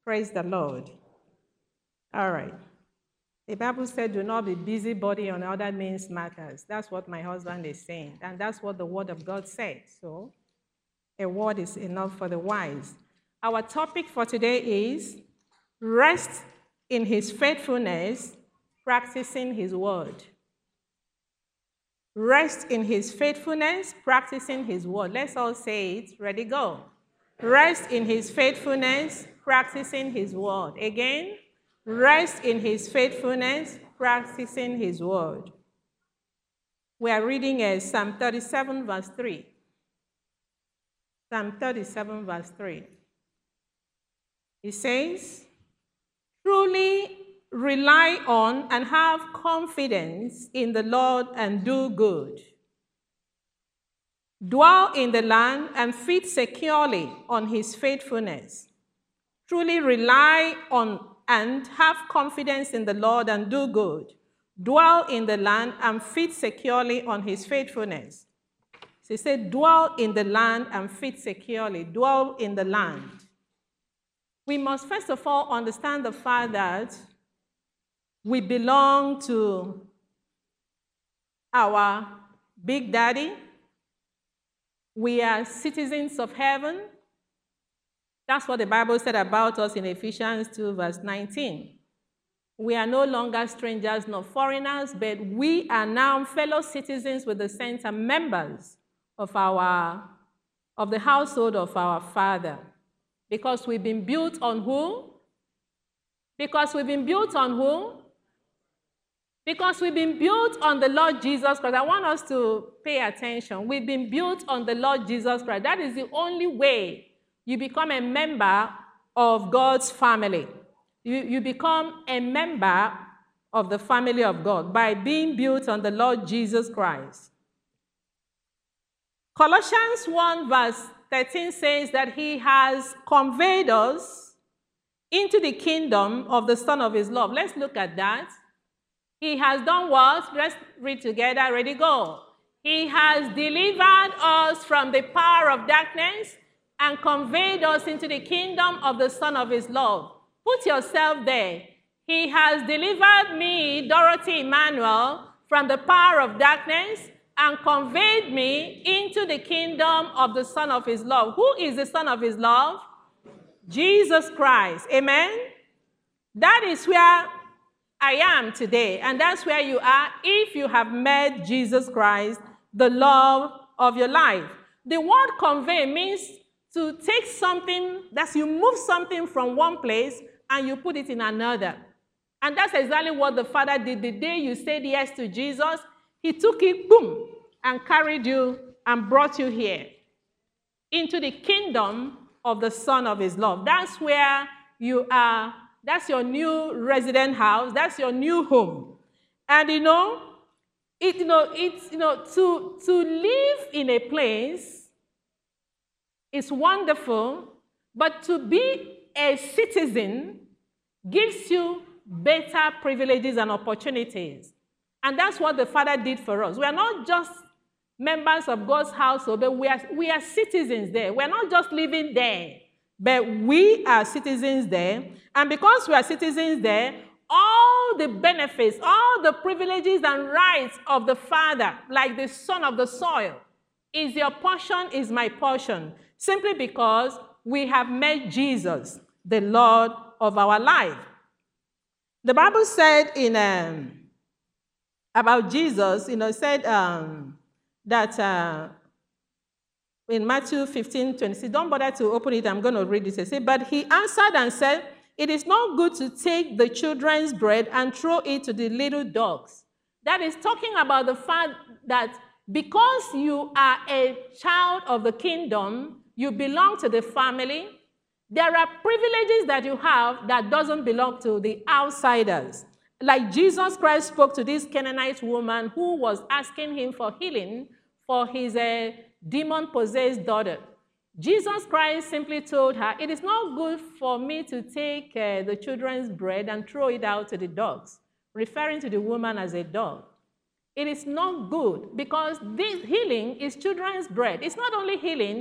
Praise the Lord. All right. The Bible said, do not be busybody on other men's matters. That's what my husband is saying. And that's what the word of God said. So a word is enough for the wise. Our topic for today is rest in his faithfulness, practicing his word. Rest in his faithfulness, practicing his word. Let's all say it. Ready, go. Rest in his faithfulness, practicing his word. Again, rest in his faithfulness, practicing his word. We are reading Psalm 37, verse 3. Psalm 37, verse 3. It says, truly rely on and have confidence in the Lord and do good. Dwell in the land and feed securely on his faithfulness. Truly rely on and have confidence in the Lord and do good. Dwell in the land and feed securely on his faithfulness. So he said, dwell in the land and feed securely. Dwell in the land. We must first of all understand the fact that we belong to our Big Daddy. We are citizens of heaven. That's what the Bible said about us in Ephesians 2, verse 19. We are no longer strangers nor foreigners, but we are now fellow citizens with the saints and members of the household of our Father. Because we've been built on who? Because we've been built on who? Because we've been built on the Lord Jesus Christ. I want us to pay attention. We've been built on the Lord Jesus Christ. That is the only way you become a member of God's family. You become a member of the family of God by being built on the Lord Jesus Christ. Colossians 1 verse 13 says that he has conveyed us into the kingdom of the Son of his love. Let's look at that. He has done what? Let's read together. Ready, go. He has delivered us from the power of darkness and conveyed us into the kingdom of the Son of his love. Put yourself there. He has delivered me, Dorothy Emmanuel, from the power of darkness and conveyed me into the kingdom of the Son of his love. Who is the Son of his love? Jesus Christ. Amen? That is where I am today, and that's where you are if you have met Jesus Christ, the love of your life. The word convey means to take something, that's you move something from one place and you put it in another. And that's exactly what the Father did the day you said yes to Jesus. He took it, boom, and carried you and brought you here into the kingdom of the Son of his love. That's where you are. That's your new resident house. That's your new home. And to live in a place is wonderful, but to be a citizen gives you better privileges and opportunities. And that's what the Father did for us. We are not just members of God's household, but we are citizens there. We are not just living there, but we are citizens there. And because we are citizens there, all the benefits, all the privileges and rights of the Father, like the son of the soil, is your portion, is my portion, simply because we have met Jesus, the Lord of our life. The Bible said about Jesus, said that in Matthew 15:26, don't bother to open it, I'm going to read it. It says, but he answered and said, it is not good to take the children's bread and throw it to the little dogs. That is talking about the fact that because you are a child of the kingdom, you belong to the family, there are privileges that you have that doesn't belong to the outsiders. Like Jesus Christ spoke to this Canaanite woman who was asking him for healing for his demon-possessed daughter. Jesus Christ simply told her, it is not good for me to take the children's bread and throw it out to the dogs, referring to the woman as a dog. It is not good because this healing is children's bread. It's not only healing,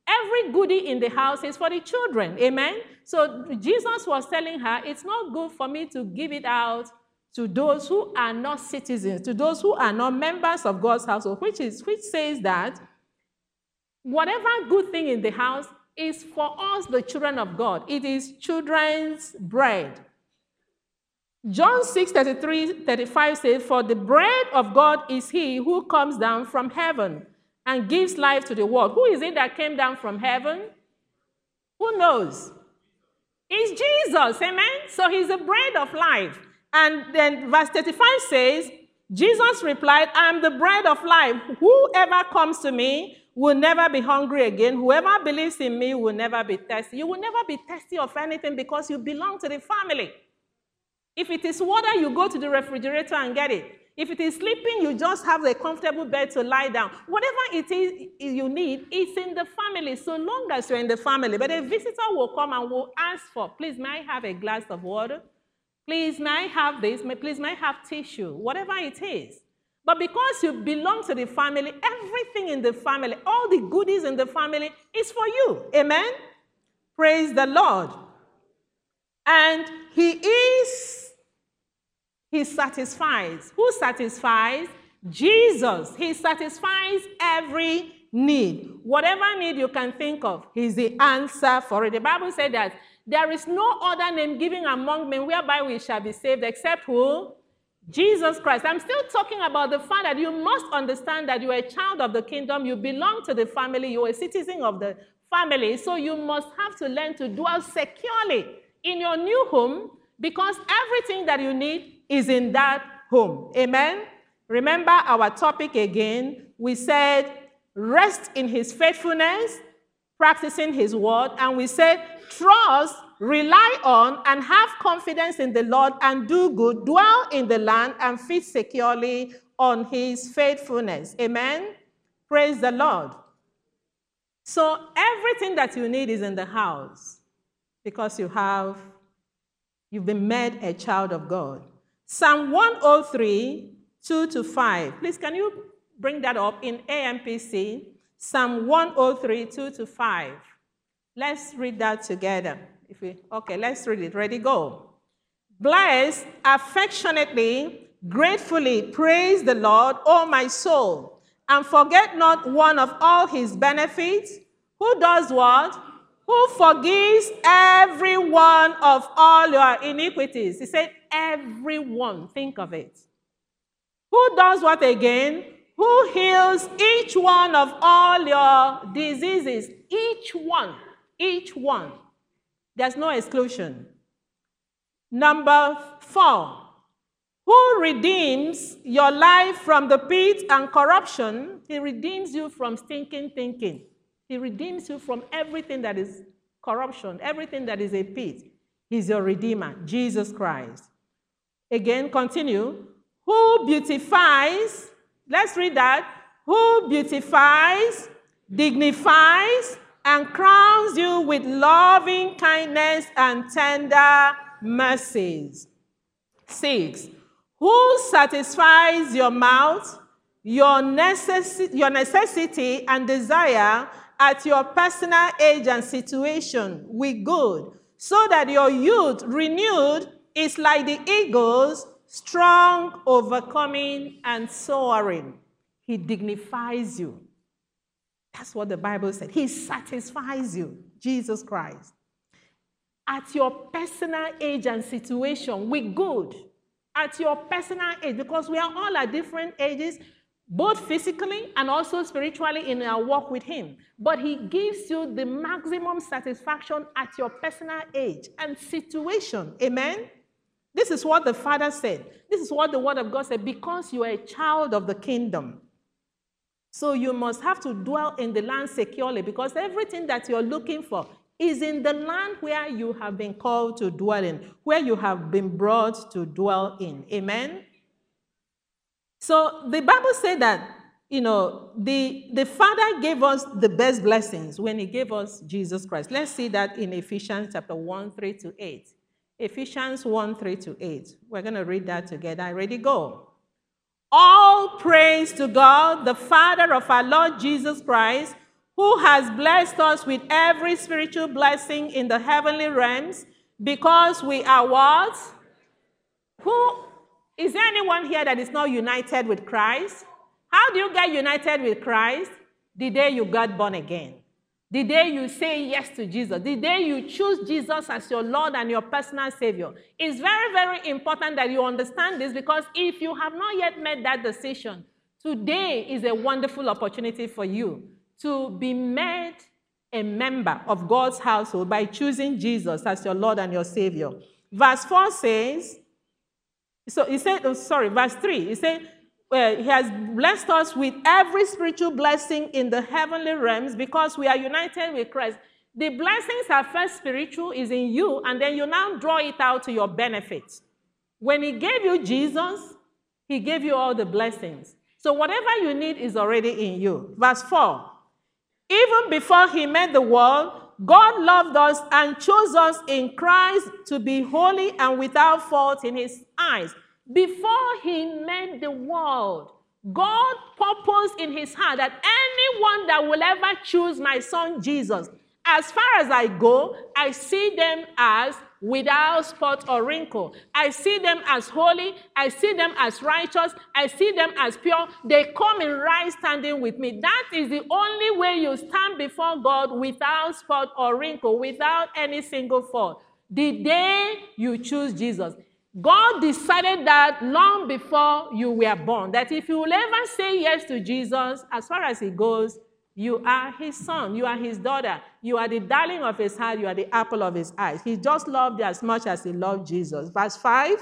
Every goodie in the house is for the children. Amen? So Jesus was telling her, it's not good for me to give it out to those who are not citizens, to those who are not members of God's household, which says that whatever good thing in the house is for us, the children of God. It is children's bread. John 6:33-35 says, for the bread of God is he who comes down from heaven and gives life to the world. Who is it that came down from heaven? Who knows? It's Jesus, amen? So he's the bread of life. And then verse 35 says, Jesus replied, I am the bread of life. Whoever comes to me will never be hungry again. Whoever believes in me will never be thirsty. You will never be thirsty of anything because you belong to the family. If it is water, you go to the refrigerator and get it. If it is sleeping, you just have a comfortable bed to lie down. Whatever it is you need, it's in the family, so long as you're in the family. But a visitor will come and will ask for, please, may I have a glass of water? Please, may I have this? Please, may I have tissue? Whatever it is. But because you belong to the family, everything in the family, all the goodies in the family is for you. Amen? Praise the Lord. And He satisfies. Who satisfies? Jesus. He satisfies every need. Whatever need you can think of, he's the answer for it. The Bible said that there is no other name given among men whereby we shall be saved except who? Jesus Christ. I'm still talking about the fact that you must understand that you are a child of the kingdom. You belong to the family. You are a citizen of the family. So you must have to learn to dwell securely in your new home because everything that you need is in that home. Amen? Remember our topic again. We said, rest in his faithfulness, practicing his word. And we said, trust, rely on, and have confidence in the Lord and do good, dwell in the land and feed securely on his faithfulness. Amen? Praise the Lord. So everything that you need is in the house because you've been made a child of God. Psalm 103, 2-5. Please, can you bring that up in AMPC? Psalm 103, 2-5. Let's read that together. Okay, let's read it. Ready, go. Bless affectionately, gratefully praise the Lord, O my soul, and forget not one of all his benefits. Who does what? Who forgives every one of all your iniquities. He said, everyone. Think of it. Who does what again? Who heals each one of all your diseases? Each one. Each one. There's no exclusion. Number 4. Who redeems your life from the pit and corruption? He redeems you from stinking thinking. He redeems you from everything that is corruption, everything that is a pit. He's your Redeemer, Jesus Christ. Again, continue. Who beautifies, let's read that. Who beautifies, dignifies, and crowns you with loving kindness and tender mercies. 6. Who satisfies your mouth, your necessity and desire at your personal age and situation with good, so that your youth renewed is like the eagles, strong, overcoming, and soaring. He dignifies you. That's what the Bible said. He satisfies you, Jesus Christ. At your personal age and situation with good. At your personal age, because we are all at different ages, both physically and also spiritually in our walk with him. But he gives you the maximum satisfaction at your personal age and situation. Amen? This is what the Father said. This is what the Word of God said, because you are a child of the kingdom. So you must have to dwell in the land securely, because everything that you're looking for is in the land where you have been called to dwell in, where you have been brought to dwell in. Amen? So the Bible said that, the Father gave us the best blessings when he gave us Jesus Christ. Let's see that in Ephesians chapter 1, 3-8. Ephesians 1, 3-8. We're going to read that together. Ready, go. All praise to God, the Father of our Lord Jesus Christ, who who has blessed us with every spiritual blessing in the heavenly realms, because we are what? Is there anyone here that is not united with Christ? How do you get united with Christ? The day you got born again. The day you say yes to Jesus. The day you choose Jesus as your Lord and your personal Savior. It's very, very important that you understand this, because if you have not yet made that decision, today is a wonderful opportunity for you to be made a member of God's household by choosing Jesus as your Lord and your Savior. Verse 4 says, verse 3, he said, he has blessed us with every spiritual blessing in the heavenly realms because we are united with Christ. The blessings are first spiritual, is in you, and then you now draw it out to your benefit. When he gave you Jesus, he gave you all the blessings. So whatever you need is already in you. Verse 4, even before he made the world, God loved us and chose us in Christ to be holy and without fault in his eyes. Before he made the world, God purposed in his heart that anyone that will ever choose my son Jesus, as far as I go, I see them as without spot or wrinkle. I see them as holy. I see them as righteous. I see them as pure. They come in right standing with me. That is the only way you stand before God, without spot or wrinkle, without any single fault. The day you choose Jesus. God decided that long before you were born, that if you will ever say yes to Jesus, as far as he goes, you are his son, you are his daughter, you are the darling of his heart, you are the apple of his eyes. He just loved you as much as he loved Jesus. Verse 5,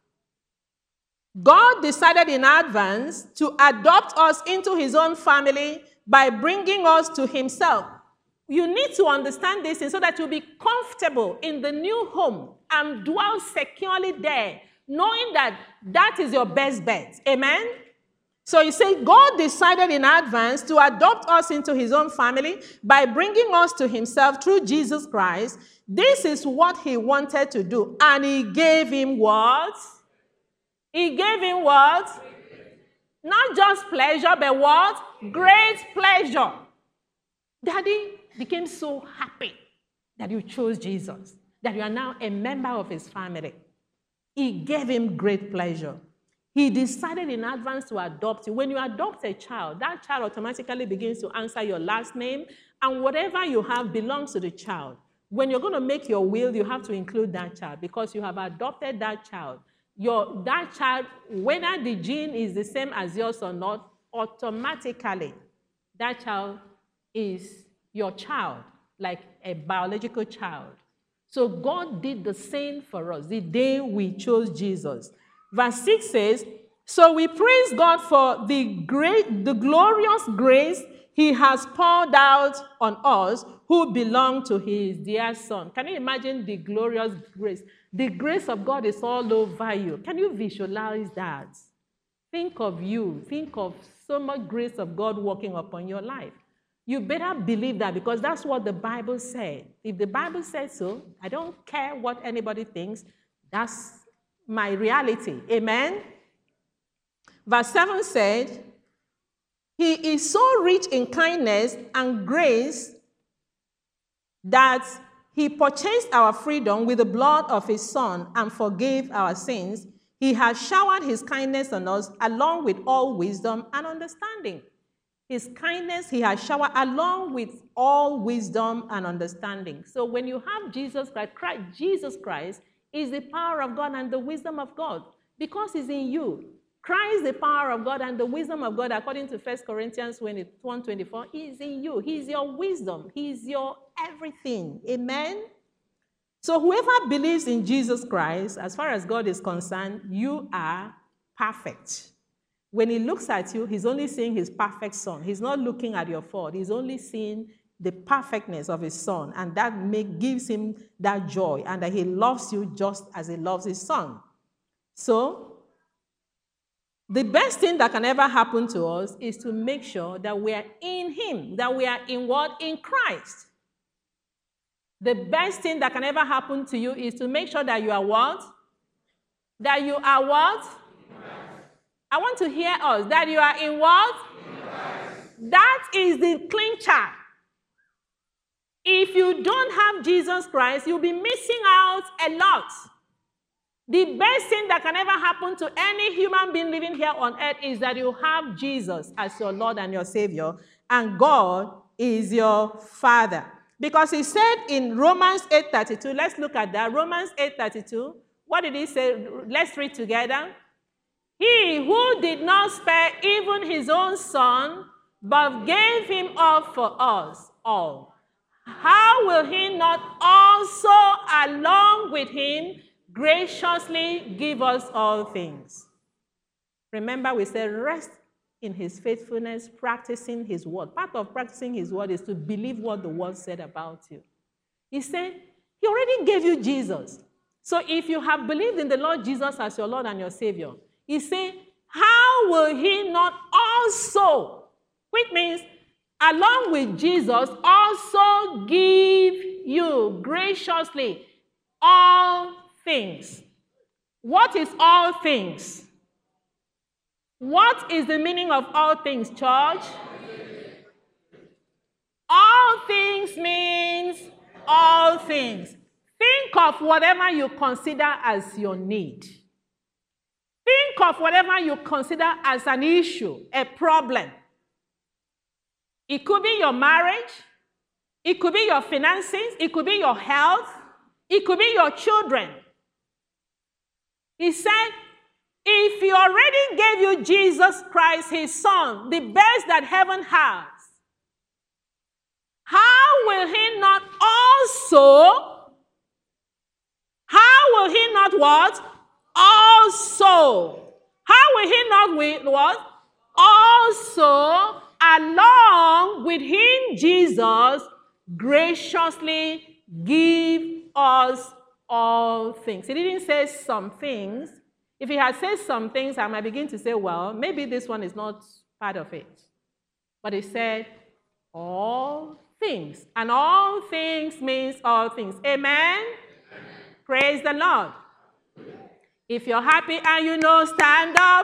God decided in advance to adopt us into his own family by bringing us to himself. You need to understand this so that you'll be comfortable in the new home and dwell securely there, knowing that that is your best bet. Amen? So you say God decided in advance to adopt us into his own family by bringing us to himself through Jesus Christ. This is what he wanted to do. And he gave him what? He gave him what? Not just pleasure, but what? Great pleasure. Daddy became so happy that you chose Jesus, that you are now a member of his family. He gave him great pleasure. He decided in advance to adopt you. When you adopt a child, that child automatically begins to answer your last name, and whatever you have belongs to the child. When you're going to make your will, you have to include that child because you have adopted that child. That child, whether the gene is the same as yours or not, automatically, that child is your child, like a biological child. So God did the same for us the day we chose Jesus. Verse 6 says, so we praise God for the glorious grace he has poured out on us who belong to his dear son. Can you imagine the glorious grace? The grace of God is all over you. Can you visualize that? Think of you. Think of so much grace of God working upon your life. You better believe that because that's what the Bible said. If the Bible says so, I don't care what anybody thinks. That's my reality. Amen? Verse 7 said, he is so rich in kindness and grace that he purchased our freedom with the blood of his son and forgave our sins. He has showered his kindness on us along with all wisdom and understanding. His kindness he has showered along with all wisdom and understanding. So when you have Jesus Christ is the power of God and the wisdom of God because he's in you. Christ, the power of God and the wisdom of God, according to 1 Corinthians 1:24, is in you. He's your wisdom. He's your everything. Amen? So whoever believes in Jesus Christ, as far as God is concerned, you are perfect. When he looks at you, he's only seeing his perfect son. He's not looking at your fault. He's only seeing the perfectness of his son, and that gives him that joy, and that he loves you just as he loves his son. So, the best thing that can ever happen to us is to make sure that we are in him, that we are in what? In Christ. The best thing that can ever happen to you is to make sure that you are what? That you are what? I want to hear us. That you are in what? That is the clincher. If you don't have Jesus Christ, you'll be missing out a lot. The best thing that can ever happen to any human being living here on earth is that you have Jesus as your Lord and your Savior, and God is your Father. Because he said in Romans 8:32, let's look at that. Romans 8:32, what did he say? Let's read together. He who did not spare even his own son, but gave him up for us all, how will he not also, along with him, graciously give us all things? Remember, we said rest in his faithfulness, practicing his word. Part of practicing his word is to believe what the word said about you. He said, he already gave you Jesus. So if you have believed in the Lord Jesus as your Lord and your Savior, he said, how will he not also, which means along with Jesus, also give you graciously all things? What is all things? What is the meaning of all things, church? All things means all things. Think of whatever you consider as your need. Think of whatever you consider as an issue, a problem. It could be your marriage. It could be your finances. It could be your health. It could be your children. He said, if he already gave you Jesus Christ, his son, the best that heaven has, how will he not also, how will he not what? Also. How will he not with what? Also, along with him, Jesus, graciously give us all things. He didn't say some things. If he had said some things, I might begin to say, well, maybe this one is not part of it. But he said, all things. And all things means all things. Amen? Amen. Praise the Lord. If you're happy and you know, stand up.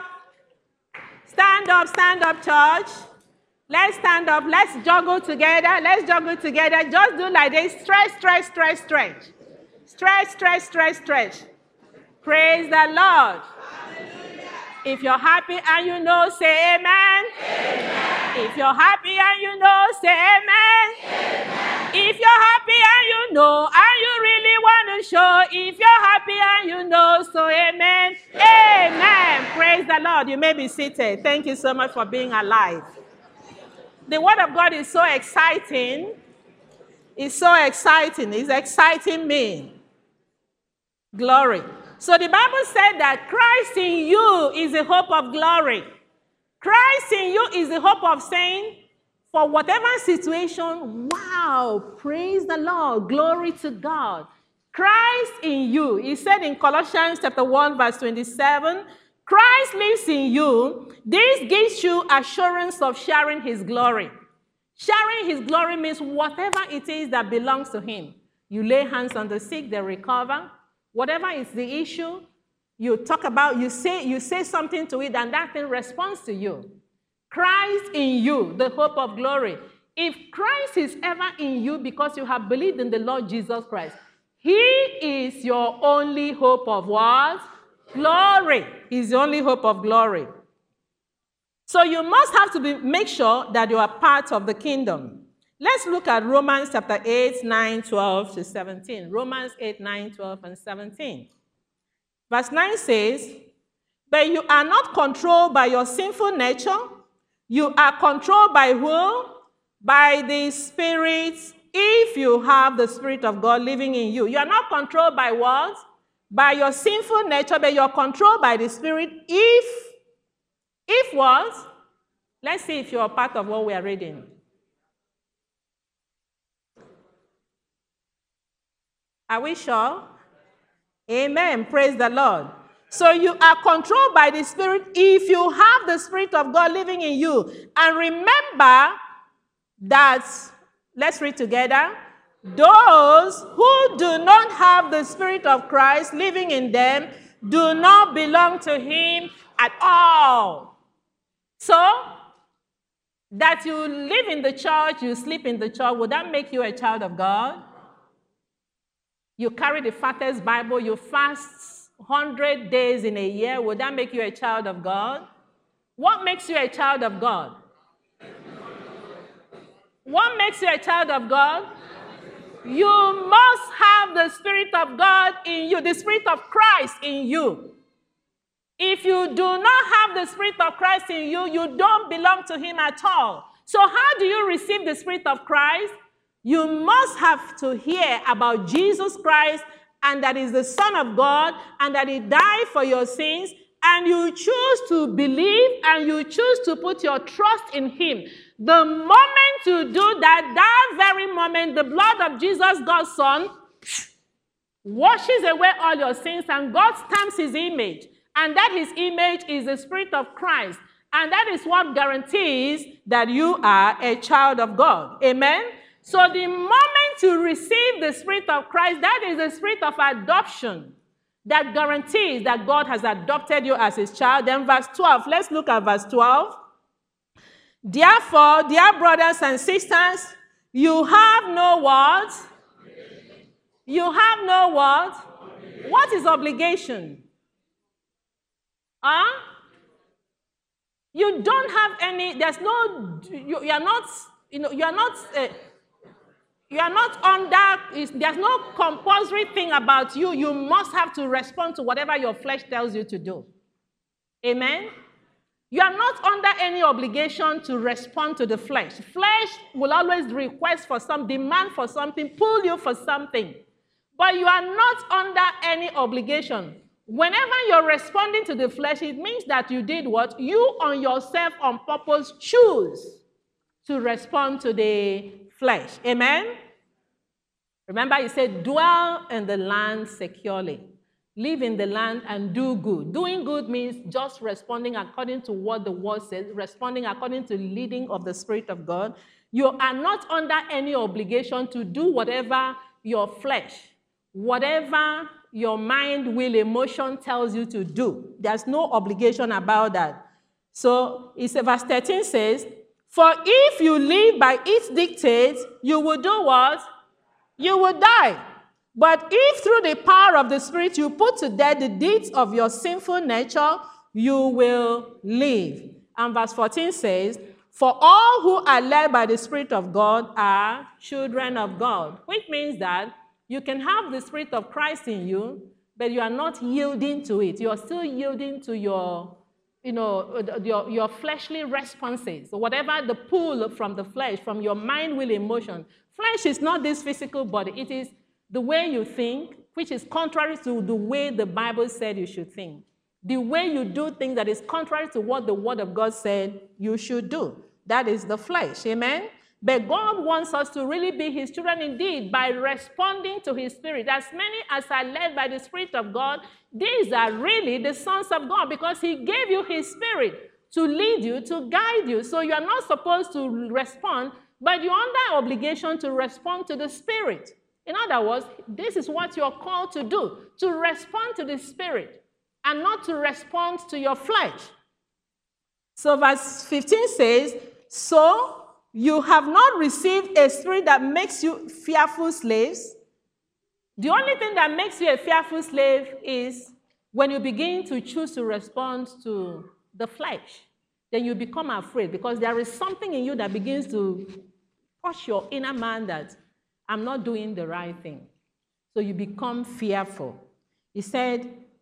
Stand up, church. Let's stand up. Let's juggle together. Let's juggle together. Just do like this. Stretch, stretch, stretch, stretch. Stretch, stretch, stretch, stretch. Praise the Lord. Hallelujah. If you're happy and you know, say amen. Amen. If you're happy and you know, say amen. Amen. If you're happy and you know, and you really want to show, if you're happy and you know, so amen. Amen. Amen. Praise the Lord. You may be seated. Thank you so much for being alive. The word of God is so exciting. It's so exciting. It's exciting me. Glory. So the Bible said that Christ in you is the hope of glory. Christ in you is the hope of saying, for whatever situation, wow, praise the Lord, glory to God. Christ in you. He said in Colossians chapter 1, verse 27, Christ lives in you. This gives you assurance of sharing his glory. Sharing his glory means whatever it is that belongs to him. You lay hands on the sick, they recover. Whatever is the issue, you talk about, you say something to it, and that thing responds to you. Christ in you, the hope of glory. If Christ is ever in you because you have believed in the Lord Jesus Christ, he is your only hope of what? Glory. He's the only hope of glory. So you must have to make sure that you are part of the kingdom. Let's look at Romans chapter 8, 9, 12 to 17. Romans 8, 9, 12, and 17. Verse 9 says, but you are not controlled by your sinful nature. You are controlled by who? By the Spirit, if you have the Spirit of God living in you. You are not controlled by what? By your sinful nature, but you are controlled by the Spirit if what? Let's see if you are part of what we are reading. Are we sure? Amen. Praise the Lord. So you are controlled by the Spirit if you have the Spirit of God living in you. And remember that, let's read together, those who do not have the Spirit of Christ living in them do not belong to him at all. So, That you live in the church, you sleep in the church, would that make you a child of God? You carry the fattest Bible, you fast 100 days in a year, would that make you a child of God? What makes you a child of God? What makes you a child of God? You must have the Spirit of God in you, the Spirit of Christ in you. If you do not have the Spirit of Christ in you, you don't belong to Him at all. So how do you receive the Spirit of Christ? You must have to hear about Jesus Christ and that He's the Son of God and that He died for your sins, and you choose to believe and you choose to put your trust in Him. The moment you do that, that very moment, the blood of Jesus, God's Son, washes away all your sins, and God stamps His image. And that His image is the Spirit of Christ. And that is what guarantees that you are a child of God. Amen? So the moment you receive the Spirit of Christ, that is the Spirit of adoption that guarantees that God has adopted you as His child. Then verse 12, let's look at verse 12. Therefore, dear brothers and sisters, you have no what? You have no what? What is obligation? Huh? You don't have any, there's no, you are not, you are not under, there's no compulsory thing about you. You must have to respond to whatever your flesh tells you to do. Amen? You are not under any obligation to respond to the flesh. Flesh will always request for some, demand for something, pull you for something. But you are not under any obligation. Whenever you're responding to the flesh, it means that you did what? You on yourself on purpose choose to respond to the flesh. Amen? Remember, He said, dwell in the land securely. Live in the land and do good. Doing good means just responding according to what the word says, responding according to the leading of the Spirit of God. You are not under any obligation to do whatever your flesh, whatever your mind, will, emotion tells you to do. There's no obligation about that. So, verse 13 says, for if you live by its dictates, you will do what? You will die. But if through the power of the Spirit you put to death the deeds of your sinful nature, you will live. And verse 14 says, for all who are led by the Spirit of God are children of God, which means that you can have the Spirit of Christ in you, but you are not yielding to it. You are still yielding to your fleshly responses. So whatever the pull from the flesh, from your mind, will, emotion. Flesh is not this physical body. It is the way you think, which is contrary to the way the Bible said you should think. The way you do things that is contrary to what the Word of God said you should do. That is the flesh. Amen? But God wants us to really be His children indeed by responding to His Spirit. As many as are led by the Spirit of God, these are really the sons of God because He gave you His Spirit to lead you, to guide you. So you are not supposed to respond, but you're under obligation to respond to the Spirit. In other words, this is what you're called to do, to respond to the Spirit and not to respond to your flesh. So verse 15 says, so you have not received a spirit that makes you fearful slaves. The only thing that makes you a fearful slave is when you begin to choose to respond to the flesh. Then you become afraid because there is something in you that begins to push your inner man that I'm not doing the right thing. So you become fearful. He said,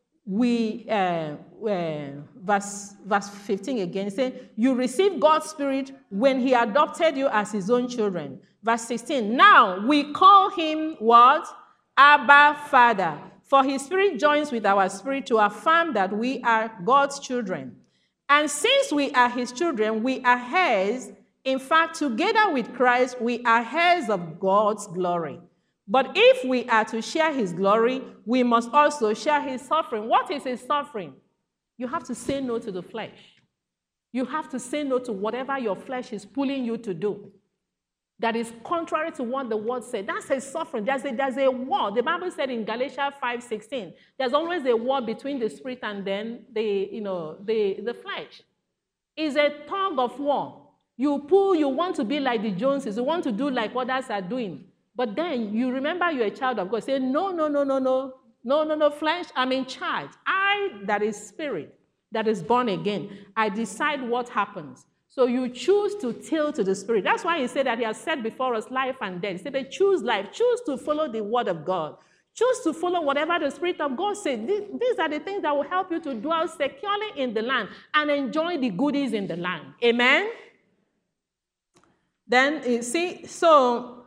verse 15 again, he said, you received God's Spirit when He adopted you as His own children. Verse 16, now we call Him what? Abba, Father. For His Spirit joins with our spirit to affirm that we are God's children. And since we are His children, we are heirs. In fact, together with Christ, we are heirs of God's glory. But if we are to share His glory, we must also share His suffering. What is His suffering? You have to say no to the flesh. You have to say no to whatever your flesh is pulling you to do that is contrary to what the Word said. That's His suffering. There's a war. The Bible said in Galatians 5:16, there's always a war between the Spirit and then the flesh. It's a tug of war. You pull, you want to be like the Joneses, you want to do like others are doing. But then you remember you're a child of God. Say, no, no, no, no, no. No, no, no, flesh, I'm in charge. I, that is spirit, that is born again, I decide what happens. So you choose to tilt to the spirit. That's why he said that he has set before us life and death. He said, choose life. Choose to follow the word of God. Choose to follow whatever the Spirit of God says. These are the things that will help you to dwell securely in the land and enjoy the goodies in the land. Amen? Then, you see, so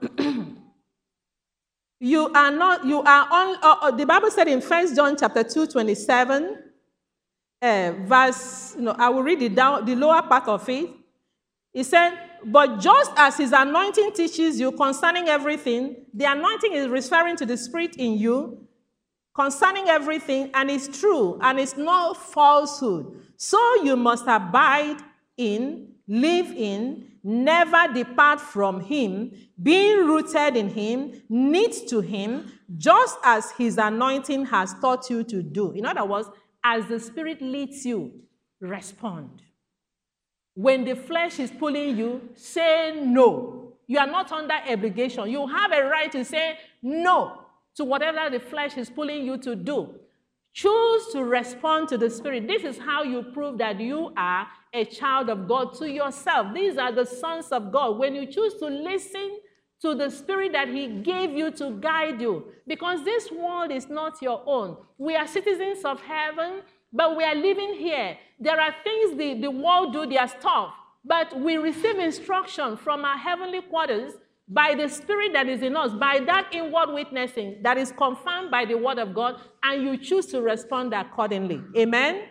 you are not, you are on, the Bible said in 1 John chapter 2:27, verse, I will read it down, the lower part of it. He said, but just as his anointing teaches you concerning everything, the anointing is referring to the Spirit in you concerning everything, and it's true, and it's not falsehood. So you must abide in, live in, never depart from him, being rooted in him, knit to him, just as his anointing has taught you to do. In other words, as the Spirit leads you, respond. When the flesh is pulling you, say no. You are not under obligation. You have a right to say no to whatever the flesh is pulling you to do. Choose to respond to the Spirit. This is how you prove that you are a child of God to yourself. These are the sons of God. When you choose to listen to the Spirit that he gave you to guide you, because this world is not your own. We are citizens of heaven, but we are living here. There are things the world do, their stuff, but we receive instruction from our heavenly quarters by the Spirit that is in us, by that inward witnessing that is confirmed by the word of God, and you choose to respond accordingly. Amen?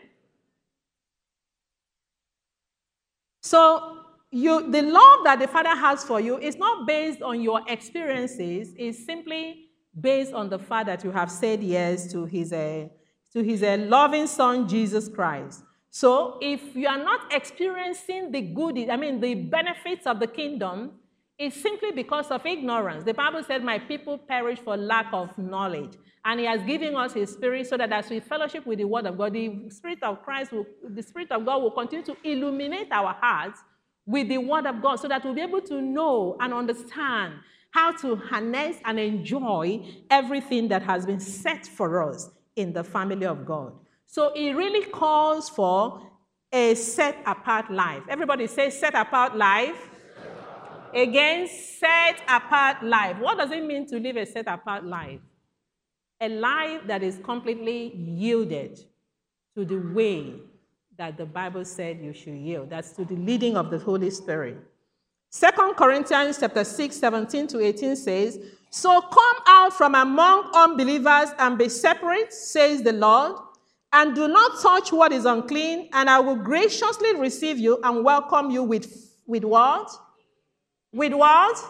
So the love that the Father has for you is not based on your experiences. It's simply based on the fact that you have said yes to his loving Son, Jesus Christ. So if you are not experiencing the goodies, the benefits of the kingdom, it's simply because of ignorance. The Bible said, my people perish for lack of knowledge. And he has given us his Spirit so that as we fellowship with the word of God, the Spirit of God will continue to illuminate our hearts with the word of God so that we'll be able to know and understand how to harness and enjoy everything that has been set for us in the family of God. So it really calls for a set-apart life. Everybody say set-apart life. Again, set-apart life. What does it mean to live a set-apart life? A life that is completely yielded to the way that the Bible said you should yield. That's to the leading of the Holy Spirit. 2 Corinthians chapter 6, 17-18 says, so come out from among unbelievers and be separate, says the Lord, and do not touch what is unclean, and I will graciously receive you and welcome you with what? With what?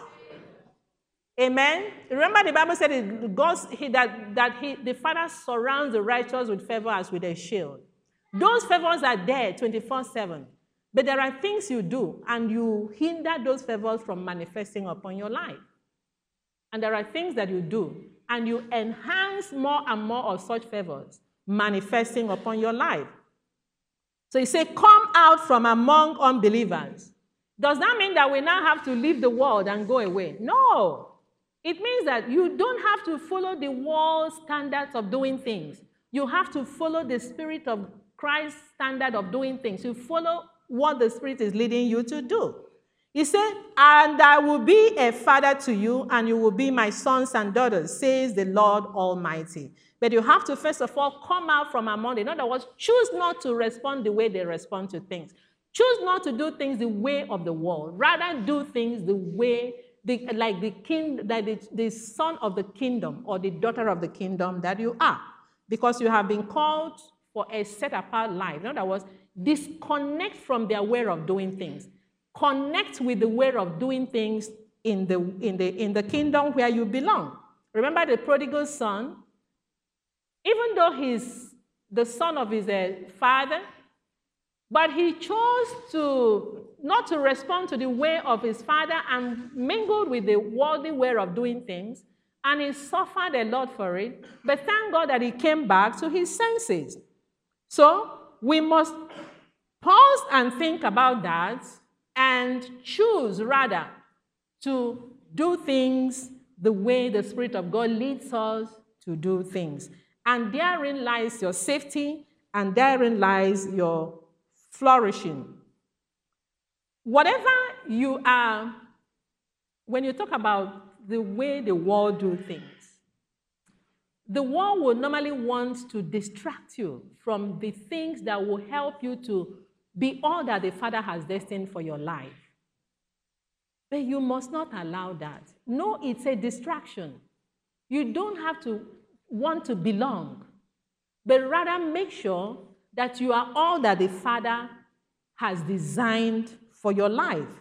Amen. Remember the Bible said the Father surrounds the righteous with favor as with a shield. Those favors are there 24/7. But there are things you do, and you hinder those favors from manifesting upon your life. And there are things that you do, and you enhance more and more of such favors manifesting upon your life. So he said, come out from among unbelievers. Does that mean that we now have to leave the world and go away? No. It means that you don't have to follow the world's standards of doing things. You have to follow the Spirit of Christ's standard of doing things. You follow what the Spirit is leading you to do. He said, and I will be a father to you, and you will be my sons and daughters, says the Lord Almighty. But you have to, first of all, come out from among them. In other words, choose not to respond the way they respond to things. Choose not to do things the way of the world. Rather, do things the way, the son of the kingdom or the daughter of the kingdom that you are. Because you have been called for a set-apart life. In other words, disconnect from their way of doing things. Connect with the way of doing things in the kingdom where you belong. Remember the prodigal son? Even though he's the son of his father, but he chose not to respond to the way of his father and mingled with the worldly way of doing things, and he suffered a lot for it. But thank God that he came back to his senses. So we must pause and think about that and choose rather to do things the way the Spirit of God leads us to do things. And therein lies your safety, and therein lies your flourishing. Whatever you are, when you talk about the way the world do things, the world will normally want to distract you from the things that will help you to be all that the Father has destined for your life. But you must not allow that. No, it's a distraction. You don't have to want to belong, but rather make sure that you are all that the Father has designed for your life.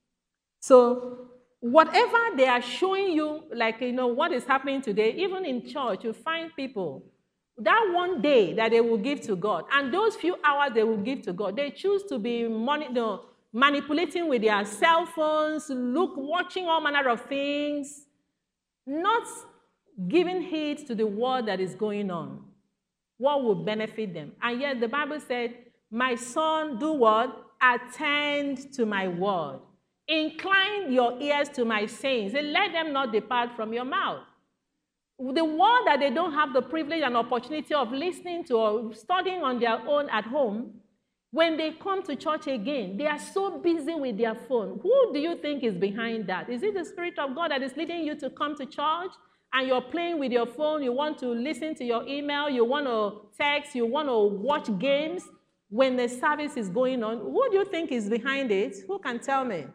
So whatever they are showing you, like, what is happening today, even in church, you find people, that one day that they will give to God, and those few hours they will give to God, they choose to be manipulating with their cell phones, watching all manner of things, not giving heed to the word that is going on. What will benefit them? And yet the Bible said, my son, do what? Attend to my word. Incline your ears to my sayings, and let them not depart from your mouth. The word that they don't have the privilege and opportunity of listening to or studying on their own at home, when they come to church again, they are so busy with their phone. Who do you think is behind that? Is it the Spirit of God that is leading you to come to church and you're playing with your phone, you want to listen to your email, you want to text, you want to watch games when the service is going on? Who do you think is behind it? Who can tell me?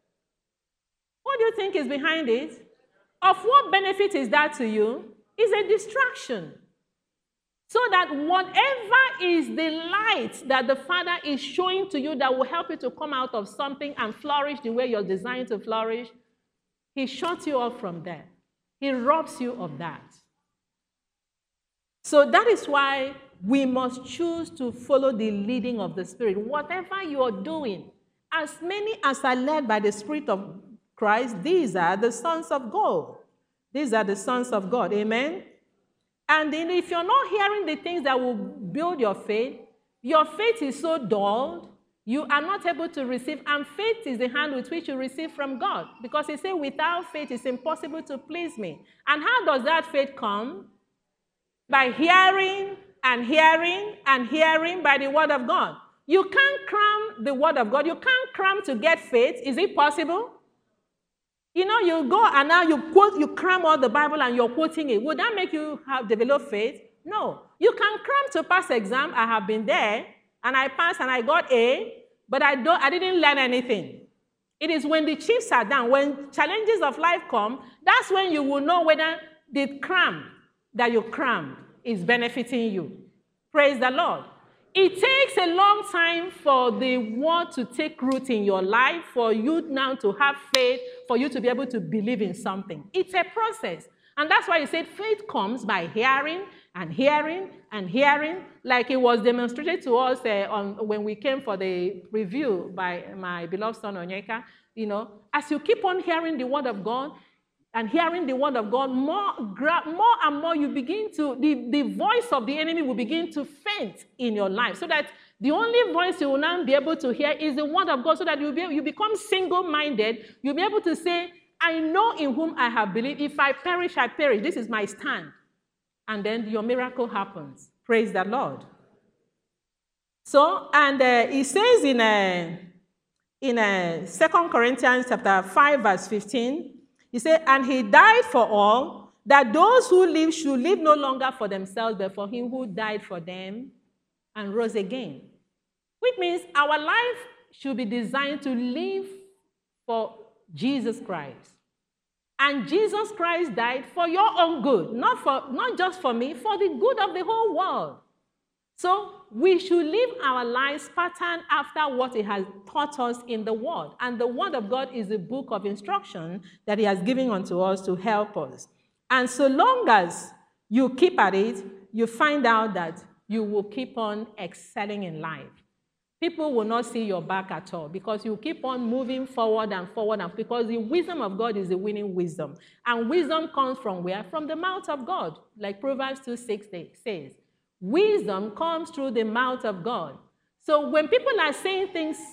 What do you think is behind it? Of what benefit is that to you? It's a distraction. So that whatever is the light that the Father is showing to you that will help you to come out of something and flourish the way you're designed to flourish, He shuts you off from there. He robs you of that. So that is why we must choose to follow the leading of the Spirit. Whatever you are doing, as many as are led by the Spirit of Christ, these are the sons of God. These are the sons of God. Amen? And then if you're not hearing the things that will build your faith is so dulled, you are not able to receive. And faith is the hand with which you receive from God. Because He said, without faith, it's impossible to please me. And how does that faith come? By hearing and hearing and hearing by the word of God. You can't cram the word of God. You can't cram to get faith. Is it possible? You go and now you cram all the Bible and you're quoting it. Would that make you develop faith? No. You can cram to pass exam. I have been there, and I passed and I got A, but I didn't learn anything. It is when the chips are down, when challenges of life come, that's when you will know whether the cram that you crammed is benefiting you. Praise the Lord. It takes a long time for the word to take root in your life, for you now to have faith, for you to be able to believe in something. It's a process. And that's why he said faith comes by hearing and hearing and hearing, like it was demonstrated to us when we came for the review by my beloved son Onyeka. As you keep on hearing the word of God, and hearing the word of God, more and more you begin to, the voice of the enemy will begin to faint in your life, so that the only voice you will now be able to hear is the word of God, so that you become single-minded. You'll be able to say, I know in whom I have believed. If I perish, I perish. This is my stand. And then your miracle happens. Praise the Lord. So, and he says in 2 Corinthians chapter 5, verse 15, he said, and he died for all, that those who live should live no longer for themselves, but for him who died for them and rose again. Which means our life should be designed to live for Jesus Christ. And Jesus Christ died for your own good, not just for me, for the good of the whole world. So we should live our lives patterned after what He has taught us in the Word. And the Word of God is a book of instruction that He has given unto us to help us. And so long as you keep at it, you find out that you will keep on excelling in life. People will not see your back at all, because you keep on moving forward and forward, and because the wisdom of God is the winning wisdom. And wisdom comes from where? From the mouth of God, like Proverbs 2:6 says. Wisdom comes through the mouth of God. So when people are saying things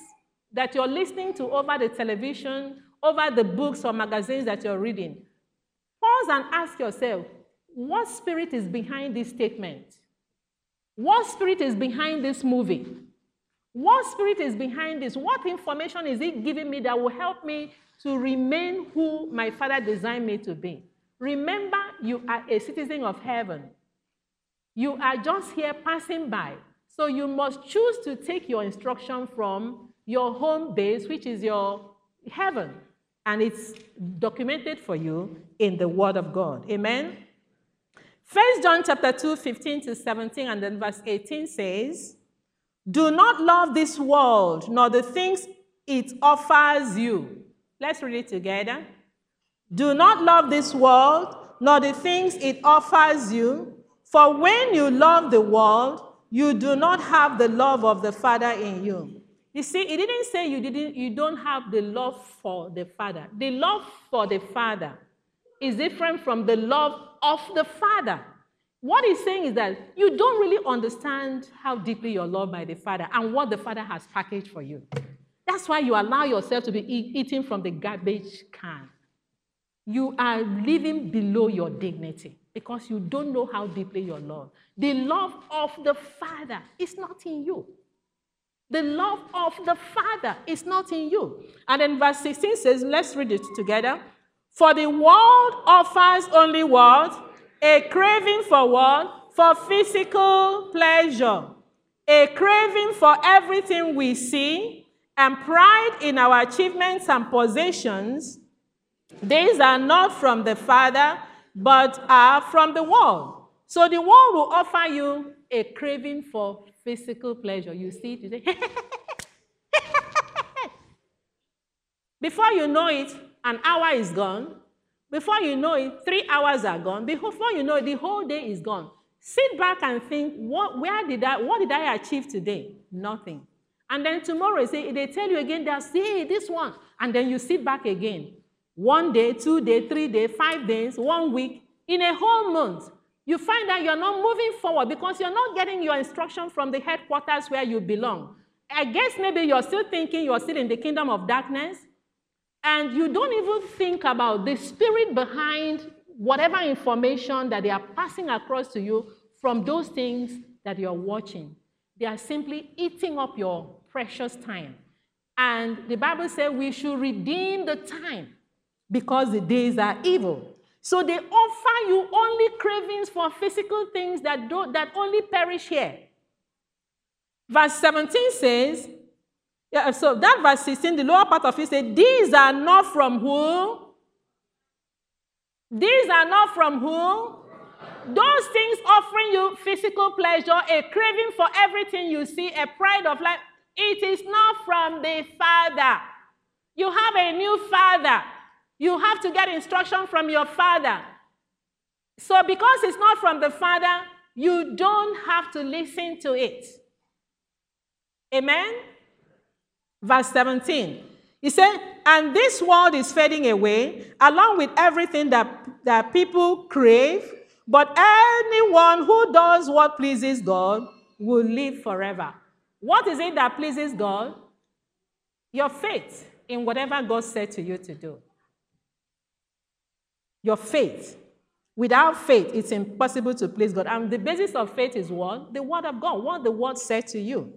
that you're listening to over the television, over the books or magazines that you're reading, pause and ask yourself, what spirit is behind this statement? What spirit is behind this movie? What spirit is behind this? What information is it giving me that will help me to remain who my Father designed me to be? Remember, you are a citizen of heaven. You are just here passing by. So you must choose to take your instruction from your home base, which is your heaven. And it's documented for you in the Word of God. Amen? 1 John chapter 2, 15 to 17, and then verse 18 says, do not love this world, nor the things it offers you. Let's read it together. Do not love this world, nor the things it offers you. For when you love the world, you do not have the love of the Father in you. You see, it didn't say you don't have the love for the Father. The love for the Father is different from the love of the Father. What he's saying is that you don't really understand how deeply you're loved by the Father and what the Father has packaged for you. That's why you allow yourself to be eating from the garbage can. You are living below your dignity because you don't know how deeply you're loved. The love of the Father is not in you. The love of the Father is not in you. And then verse 16 says, let's read it together. For the world offers only what? A craving for what? For physical pleasure. A craving for everything we see, and pride in our achievements and possessions. These are not from the Father, but are from the world. So the world will offer you a craving for physical pleasure. You see it, you say, before you know it, an hour is gone. Before you know it, 3 hours are gone. Before you know it, the whole day is gone. Sit back and think, what did I achieve today? Nothing. And then tomorrow, they tell you again, they'll say, hey, this one. And then you sit back again. 1 day, 2 days, 3 days, 5 days, 1 week. In a whole month, you find that you're not moving forward because you're not getting your instruction from the headquarters where you belong. I guess maybe you're still thinking you're still in the kingdom of darkness. And you don't even think about the spirit behind whatever information that they are passing across to you from those things that you're watching. They are simply eating up your precious time. And the Bible says we should redeem the time because the days are evil. So they offer you only cravings for physical things that only perish here. Verse 17 says, so that verse 16, the lower part of it says, these are not from who? These are not from who? Those things offering you physical pleasure, a craving for everything you see, a pride of life, it is not from the Father. You have a new Father. You have to get instruction from your Father. So because it's not from the Father, you don't have to listen to it. Amen? Verse 17. He said, and this world is fading away, along with everything that people crave, but anyone who does what pleases God will live forever. What is it that pleases God? Your faith in whatever God said to you to do. Your faith. Without faith, it's impossible to please God. And the basis of faith is what? The Word of God, what the Word said to you.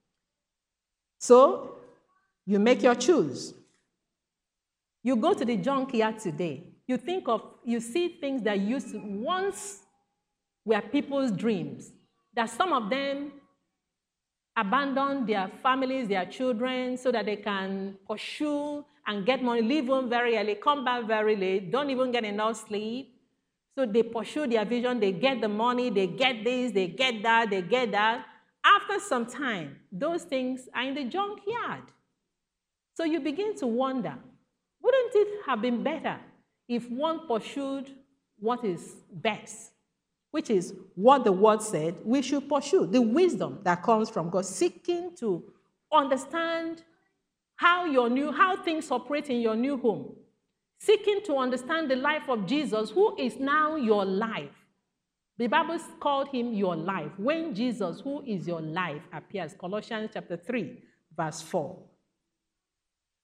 So, you make your choice. You go to the junkyard today. You see things that used to once were people's dreams. That some of them abandon their families, their children, so that they can pursue and get money, leave home very early, come back very late, don't even get enough sleep. So they pursue their vision, they get the money, they get this, they get that, they get that. After some time, those things are in the junkyard. So you begin to wonder, wouldn't it have been better if one pursued what is best, which is what the Word said we should pursue, the wisdom that comes from God, seeking to understand how things operate in your new home, seeking to understand the life of Jesus, who is now your life. The Bible called him your life. When Jesus, who is your life, appears, Colossians chapter 3, verse 4.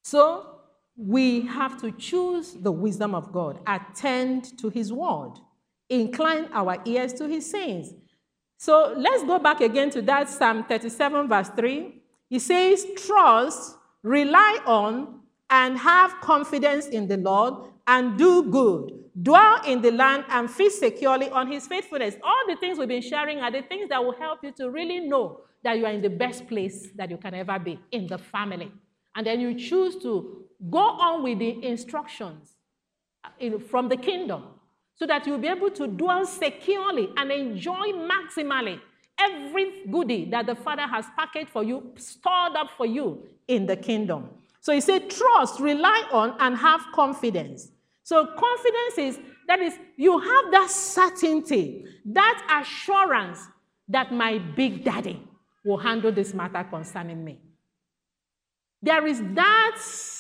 So we have to choose the wisdom of God, attend to his word, incline our ears to his sayings. So let's go back again to that Psalm 37 verse 3. He says, trust, rely on, and have confidence in the Lord, and do good. Dwell in the land and feed securely on his faithfulness. All the things we've been sharing are the things that will help you to really know that you are in the best place that you can ever be, in the family. And then you choose to go on with the instructions from the kingdom so that you'll be able to dwell securely and enjoy maximally every goodie that the Father has packaged for you, stored up for you in the kingdom. So he said, trust, rely on, and have confidence. So confidence is you have that certainty, that assurance that my big daddy will handle this matter concerning me. There is that,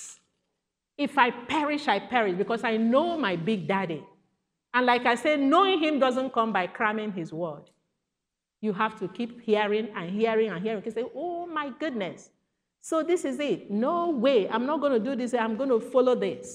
if I perish, I perish, because I know my big daddy. And like I said, knowing him doesn't come by cramming his word. You have to keep hearing and hearing and hearing. You can say, oh my goodness. So this is it. No way. I'm not going to do this. I'm going to follow this.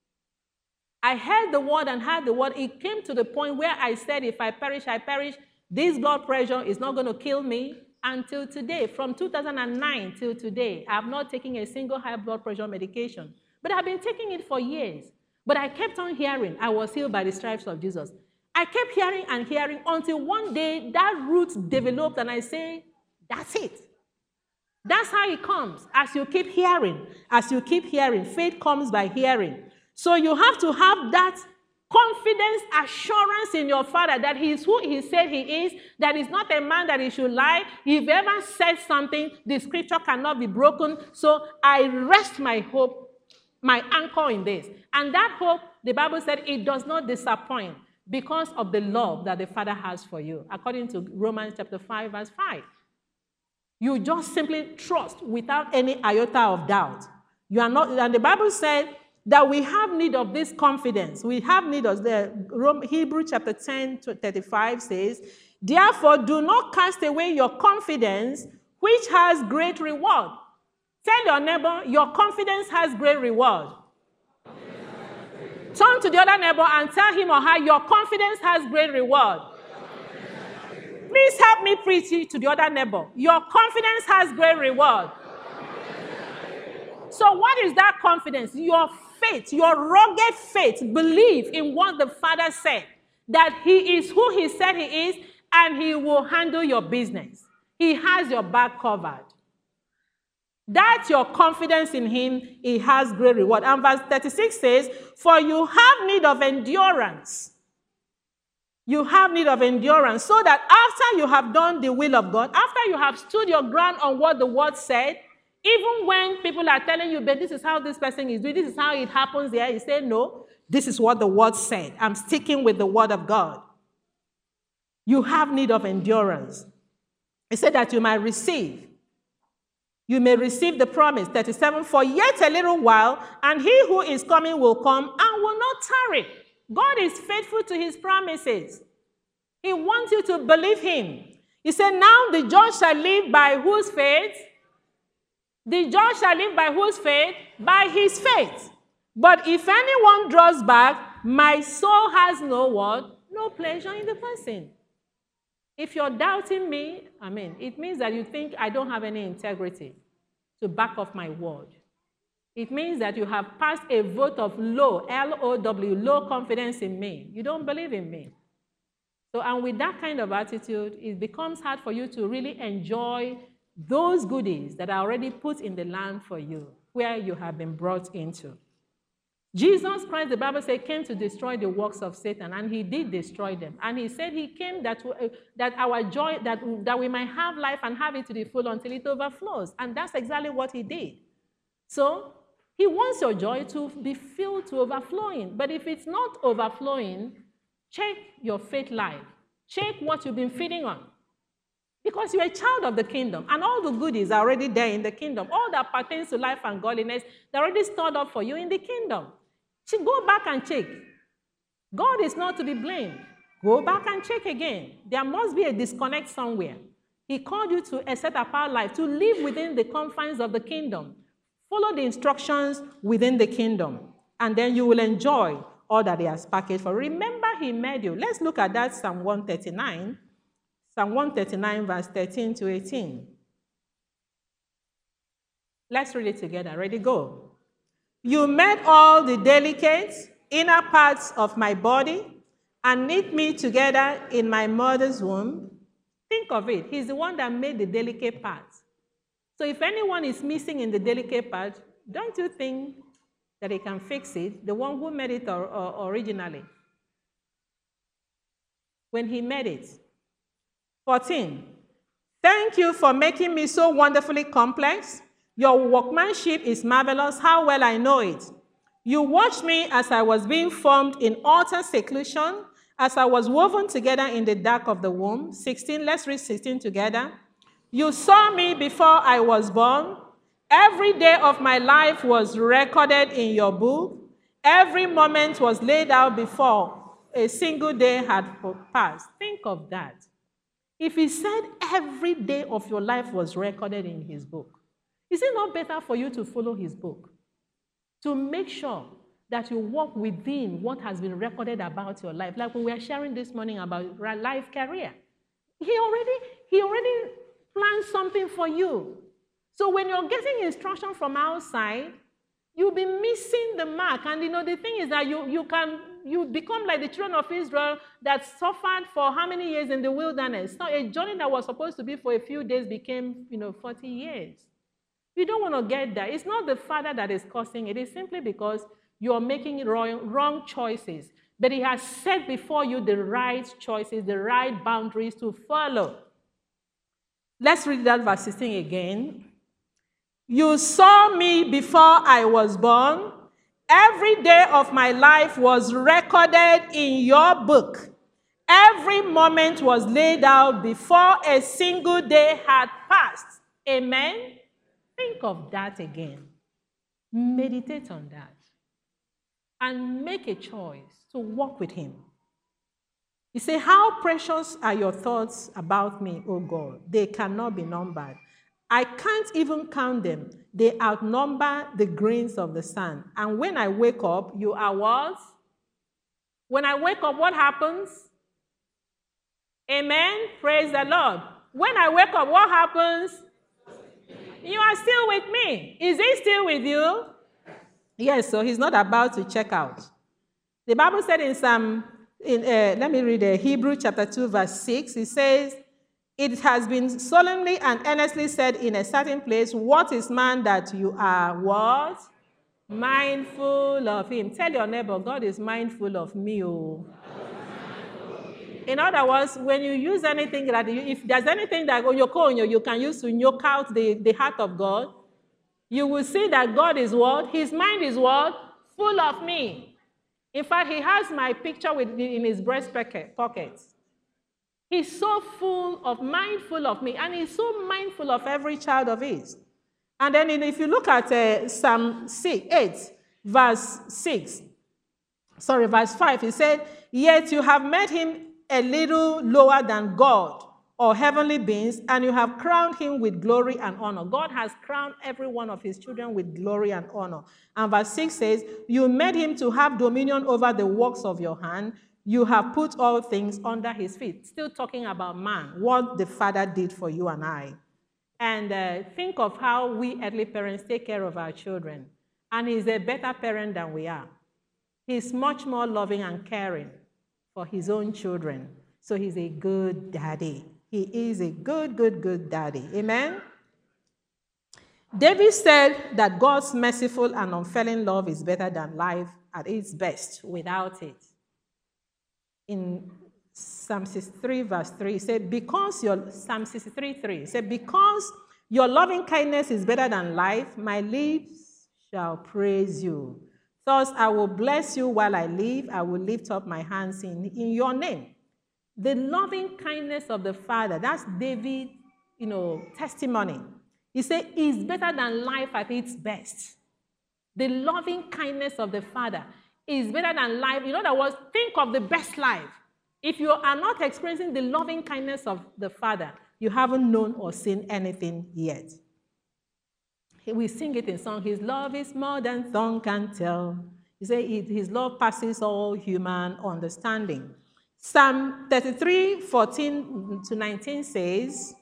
I heard the word and heard the word. It came to the point where I said, if I perish, I perish. This blood pressure is not going to kill me. Until today, from 2009 till today, I have not taken a single high blood pressure medication. But I've been taking it for years. But I kept on hearing, I was healed by the stripes of Jesus. I kept hearing and hearing until one day that root developed and I say, that's it. That's how it comes. As you keep hearing, faith comes by hearing. So you have to have that confidence, assurance in your Father that he is who he said he is, that he's not a man that he should lie. If he ever said something, the scripture cannot be broken. So I rest my hope, my anchor in this. And that hope, the Bible said, it does not disappoint because of the love that the Father has for you, according to Romans chapter 5, verse 5. You just simply trust without any iota of doubt. You are not, and the Bible said that we have need of this confidence. We have need of Hebrews chapter 10 to 35 says, therefore do not cast away your confidence, which has great reward. Tell your neighbor, your confidence has great reward. Turn to the other neighbor and tell him or her, your confidence has great reward. Please help me preach it to the other neighbor. Your confidence has great reward. So what is that confidence? Your faith, your rugged faith, believe in what the Father said, that he is who he said he is, and he will handle your business. He has your back covered. That's your confidence in him. He has great reward. And verse 36 says, for you have need of endurance. You have need of endurance, so that after you have done the will of God, after you have stood your ground on what the word said, even when people are telling you, but this is how this person is doing, this is how it happens there, you say, no, this is what the word said. I'm sticking with the word of God. You have need of endurance. It said that you might receive. You may receive the promise. 37, for yet a little while, and he who is coming will come and will not tarry. God is faithful to his promises. He wants you to believe him. He said, now the just shall live by whose faith? The just shall live by whose faith? By his faith. But if anyone draws back, my soul has no what? No pleasure in the person. If you're doubting me, it means that you think I don't have any integrity to back up my word. It means that you have passed a vote of low, L-O-W, low confidence in me. You don't believe in me. So, and with that kind of attitude, it becomes hard for you to really enjoy those goodies that are already put in the land for you, where you have been brought into. Jesus Christ, the Bible says, came to destroy the works of Satan, and he did destroy them. And he said he came that our joy, that we might have life and have it to the full until it overflows. And that's exactly what he did. So he wants your joy to be filled to overflowing. But if it's not overflowing, check your faith life. Check what you've been feeding on. Because you're a child of the kingdom, and all the goodies are already there in the kingdom. All that pertains to life and godliness, they're already stored up for you in the kingdom. So go back and check. God is not to be blamed. Go back and check again. There must be a disconnect somewhere. He called you to a set apart life, to live within the confines of the kingdom, Follow the instructions within the kingdom, and then you will enjoy all that he has packaged for. Remember, he made you. Let's look at that Psalm 139. Psalm 139, verse 13 to 18. Let's read it together. Ready, go. You made all the delicate inner parts of my body and knit me together in my mother's womb. Think of it. He's the one that made the delicate parts. So if anyone is missing in the delicate part, don't you think that he can fix it? The one who made it originally. When he made it. 14. Thank you for making me so wonderfully complex. Your workmanship is marvelous. How well I know it. You watched me as I was being formed in utter seclusion, as I was woven together in the dark of the womb. 16. Let's read 16 together. You saw me before I was born. Every day of my life was recorded in your book. Every moment was laid out before a single day had passed. Think of that. If he said every day of your life was recorded in his book, is it not better for you to follow his book? To make sure that you walk within what has been recorded about your life. Like when we are sharing this morning about life career. He already planned something for you. So when you're getting instruction from outside, you'll be missing the mark. And the thing is that you become like the children of Israel that suffered for how many years in the wilderness? So a journey that was supposed to be for a few days became 40 years. You don't want to get that. It's not the Father that is causing it. It's simply because you're making wrong choices. But he has set before you the right choices, the right boundaries to follow. Let's read that verse 16 again. You saw me before I was born. Every day of my life was recorded in your book. Every moment was laid out before a single day had passed. Amen? Think of that again. Meditate on that. And make a choice to walk with him. You say, how precious are your thoughts about me, O God? They cannot be numbered. I can't even count them. They outnumber the grains of the sand. And when I wake up, you are what? When I wake up, what happens? Amen? Praise the Lord. When I wake up, what happens? You are still with me. Is he still with you? Yes, so he's not about to check out. The Bible said let me read Hebrews chapter 2, verse 6. It says, it has been solemnly and earnestly said in a certain place, what is man that you are what? Mindful of him. Tell your neighbor, God is mindful of me. Oh. In other words, when you use anything that if there's anything that you can use to knock out the heart of God, you will see that God is what? His mind is what? Full of me. In fact, he has my picture in his breast pocket. He's so mindful of me, and he's so mindful of every child of his. And then if you look at Psalm 8, verse 5, he said, yet you have made him a little lower than God or heavenly beings, and you have crowned him with glory and honor. God has crowned every one of his children with glory and honor. And verse 6 says, you made him to have dominion over the works of your hand. You have put all things under his feet. Still talking about man, what the Father did for you and I. And think of how we earthly parents take care of our children. And he's a better parent than we are. He's much more loving and caring for his own children. So he's a good daddy. He is a good daddy. Amen? David said that God's merciful and unfailing love is better than life at its best without it. In Psalm 63, verse 3, he said, Psalm 63, 3, he said, because your loving kindness is better than life, my lips shall praise you. Thus I will bless you while I live. I will lift up my hands in your name. The loving kindness of the Father, that's David's, testimony. He said, is better than life at its best. The loving kindness of the Father is better than life. In other words, think of the best life. If you are not experiencing the loving kindness of the Father, you haven't known or seen anything yet. We sing it in song. His love is more than tongue can tell. He said his love passes all human understanding. Psalm 33, 14 to 19 says,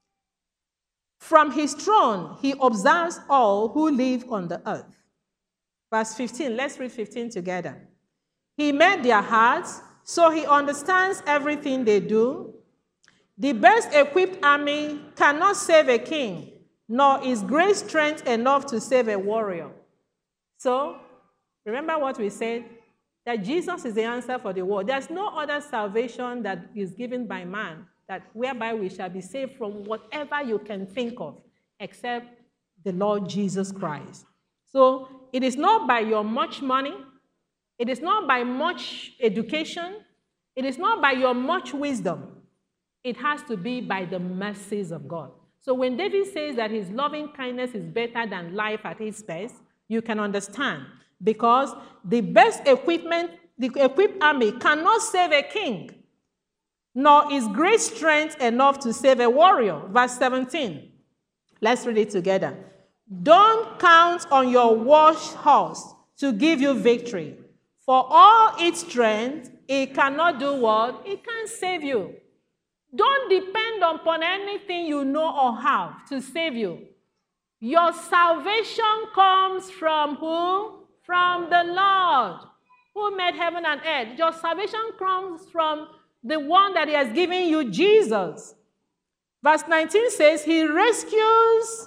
from his throne he observes all who live on the earth. Verse 15, let's read 15 together. He made their hearts, so he understands everything they do. The best equipped army cannot save a king, nor is great strength enough to save a warrior. So, remember what we said? That Jesus is the answer for the world. There's no other salvation that is given by man that whereby we shall be saved from whatever you can think of, except the Lord Jesus Christ. So, it is not by your much money. It is not by much education. It is not by your much wisdom. It has to be by the mercies of God. So when David says that his loving kindness is better than life at its best, you can understand. Because the best equipment, the equipped army cannot save a king, nor is great strength enough to save a warrior. Verse 17. Let's read it together. Don't count on your war horse to give you victory. For all its strength, it cannot do what? It can't save you. Don't depend upon anything you know or have to save you. Your salvation comes from who? From the Lord, who made heaven and earth. Your salvation comes from the one that he has given you, Jesus. Verse 19 says, he rescues...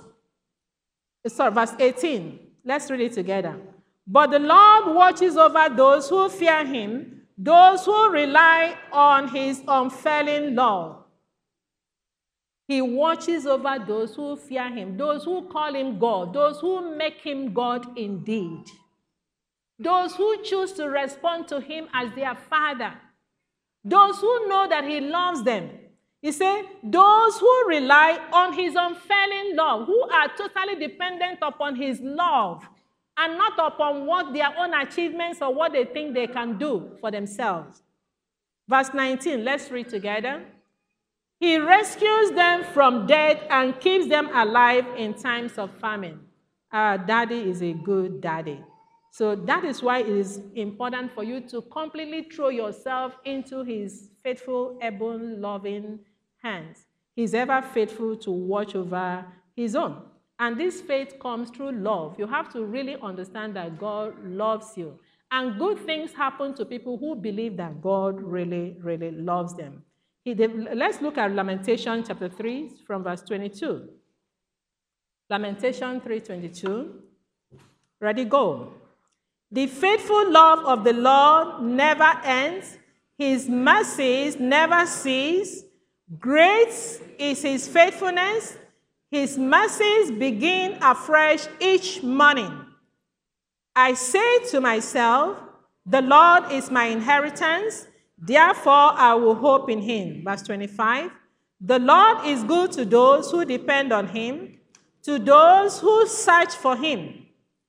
verse 18. Let's read it together. But the Lord watches over those who fear him, those who rely on his unfailing love. He watches over those who fear him, those who call him God, those who make him God indeed, those who choose to respond to him as their Father, those who know that he loves them. He said, those who rely on his unfailing love, who are totally dependent upon his love, and not upon what their own achievements or what they think they can do for themselves. Verse 19, let's read together. He rescues them from death and keeps them alive in times of famine. Our daddy is a good daddy. So that is why it is important for you to completely throw yourself into his faithful, able, loving hands. He's ever faithful to watch over his own. And this faith comes through love. You have to really understand that God loves you. And good things happen to people who believe that God really, really loves them. Let's look at Lamentation chapter 3 from verse 22. Lamentation 3:22. Ready, go. The faithful love of the Lord never ends. His mercies never cease. Great is his faithfulness. His mercies begin afresh each morning. I say to myself, the Lord is my inheritance, therefore I will hope in him. Verse 25, the Lord is good to those who depend on him, to those who search for him.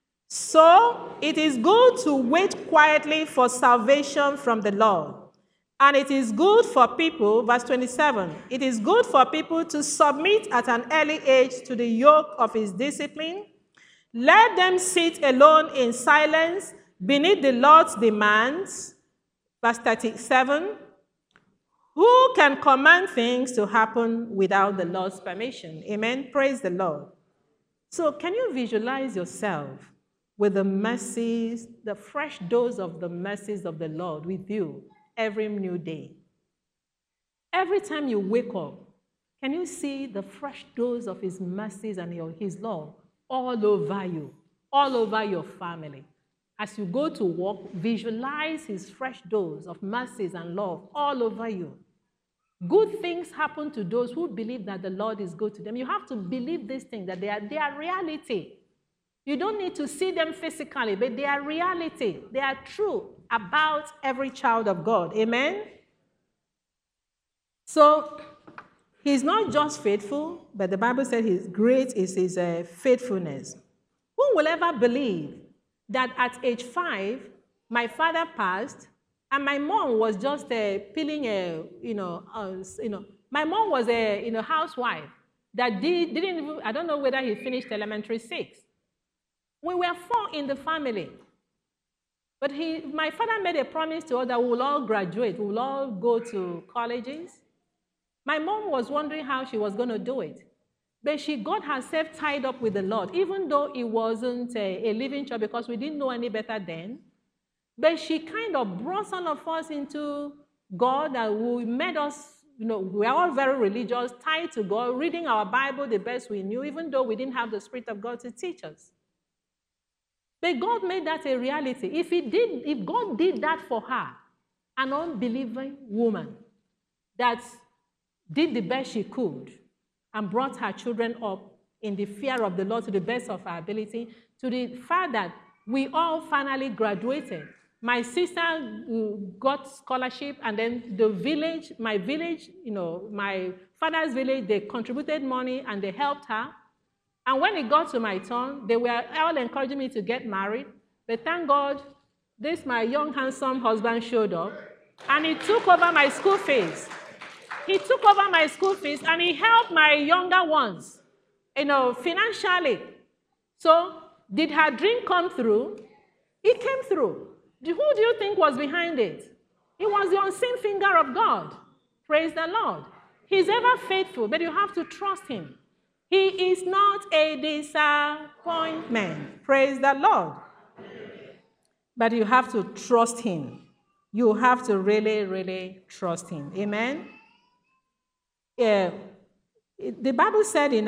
So it is good to wait quietly for salvation from the Lord. And it is good for people, verse 27, it is good for people to submit at an early age to the yoke of his discipline. Let them sit alone in silence beneath the Lord's demands. Verse 37, who can command things to happen without the Lord's permission? Amen. Praise the Lord. So can you visualize yourself with the mercies, the fresh dose of the mercies of the Lord with you every new day? Every time you wake up, can you see the fresh dose of his mercies and his love all over you, all over your family? As you go to work, visualize his fresh dose of mercies and love all over you. Good things happen to those who believe that the Lord is good to them. You have to believe these things, that they are reality. You don't need to see them physically, but they are reality. They are true about every child of God. Amen? So, he's not just faithful, but the Bible said his great is his faithfulness. Who will ever believe that at age 5, my father passed, and my mom was just peeling my mom was a housewife. that didn't even, I don't know whether he finished elementary 6. We were 4 in the family. But my father made a promise to us that we will all graduate, we will all go to colleges. My mom was wondering how she was going to do it. But she got herself tied up with the Lord, even though it wasn't a living church because we didn't know any better then. But she kind of brought some of us into God, and we made us, we are all very religious, tied to God, reading our Bible the best we knew, even though we didn't have the Spirit of God to teach us. But God made that a reality. If God did that for her, an unbelieving woman that did the best she could and brought her children up in the fear of the Lord to the best of her ability, to the fact that we all finally graduated. My sister got scholarship, and then my village, my father's village, they contributed money and they helped her. And when it got to my turn, they were all encouraging me to get married. But thank God, my young, handsome husband showed up, and he took over my school fees. He took over my school fees, and he helped my younger ones, financially. So did her dream come through? It came through. Who do you think was behind it? It was the unseen finger of God. Praise the Lord. He's ever faithful, but you have to trust him. He is not a disappointment. Praise the Lord. But you have to trust him. You have to really, really trust him. Amen? The Bible said in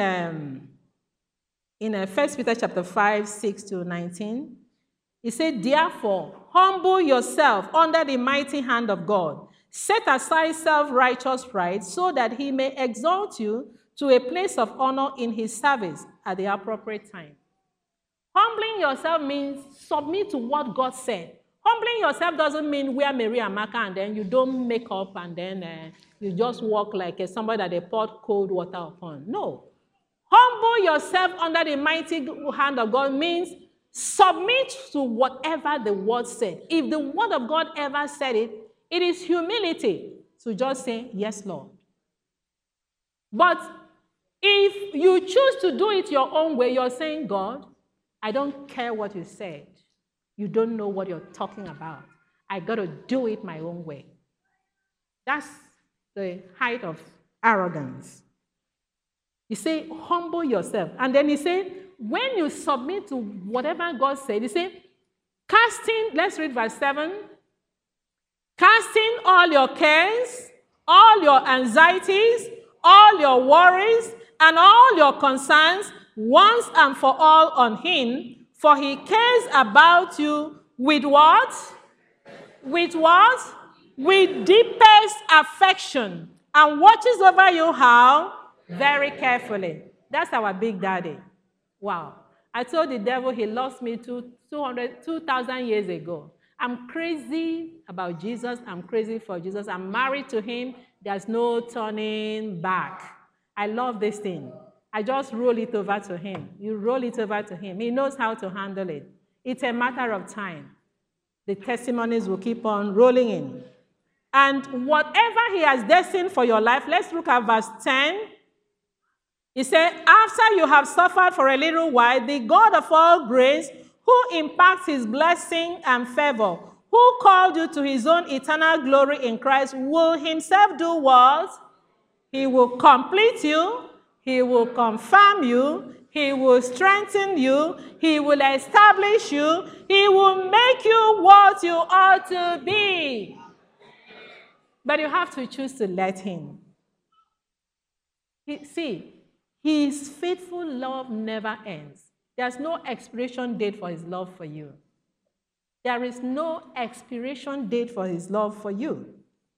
1 Peter chapter 5, 6 to 19, it said, therefore, humble yourself under the mighty hand of God. Set aside self-righteous pride so that he may exalt you to a place of honor in his service at the appropriate time. Humbling yourself means submit to what God said. Humbling yourself doesn't mean wear Mary and Martha and then you don't make up and then you just walk like somebody that they poured cold water upon. No. Humble yourself under the mighty hand of God means submit to whatever the word said. If the word of God ever said it, it is humility to just say, yes, Lord. But if you choose to do it your own way, you're saying, God, I don't care what you said. You don't know what you're talking about. I got to do it my own way. That's the height of arrogance. You say, humble yourself. And then he said, when you submit to whatever God said, he said, casting, let's read verse 7. Casting all your cares, all your anxieties, all your worries, and all your concerns once and for all on him, for he cares about you with what? With what? With deepest affection, and watches over you how? Very carefully. That's our big daddy. Wow. I told the devil he lost me 2,000 years ago. I'm crazy about Jesus. I'm crazy for Jesus. I'm married to him. There's no turning back. I love this thing. I just roll it over to him. You roll it over to him. He knows how to handle it. It's a matter of time. The testimonies will keep on rolling in. And whatever he has destined for your life, let's look at verse 10. He said, after you have suffered for a little while, the God of all grace, who imparts his blessing and favor, who called you to his own eternal glory in Christ, will himself do what? He will complete you. He will confirm you. He will strengthen you. He will establish you. He will make you what you ought to be. But you have to choose to let him. See, his faithful love never ends. There's no expiration date for his love for you. There is no expiration date for his love for you.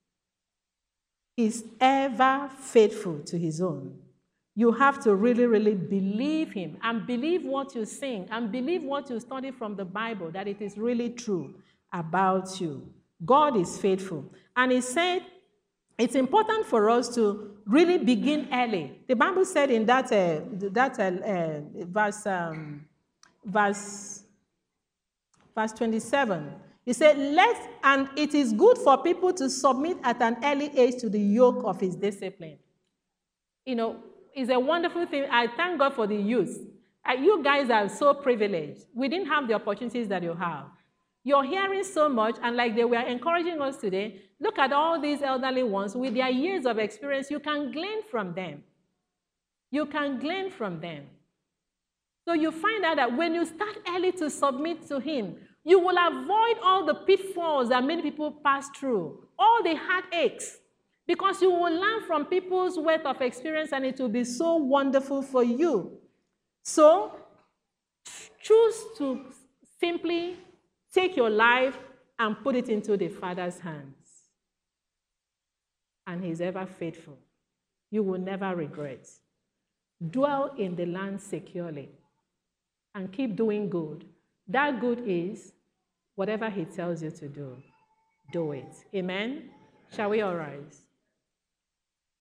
He's ever faithful to his own. You have to really, really believe him and believe what you sing and believe what you study from the Bible, that it is really true about you. God is faithful. And he said, it's important for us to really begin early. The Bible said in verse 27, he said, and it is good for people to submit at an early age to the yoke of his discipline. You know, it's a wonderful thing. I thank God for the youth. You guys are so privileged. We didn't have the opportunities that you have. You're hearing so much, and like they were encouraging us today, look at all these elderly ones with their years of experience. You can glean from them. You can glean from them. So you find out that when you start early to submit to Him, you will avoid all the pitfalls that many people pass through, all the heartaches, because you will learn from people's wealth of experience, and it will be so wonderful for you. So choose to simply take your life and put it into the Father's hands. And He's ever faithful. You will never regret. Dwell in the land securely and keep doing good. That good is whatever He tells you to do, do it. Amen? Shall we all rise?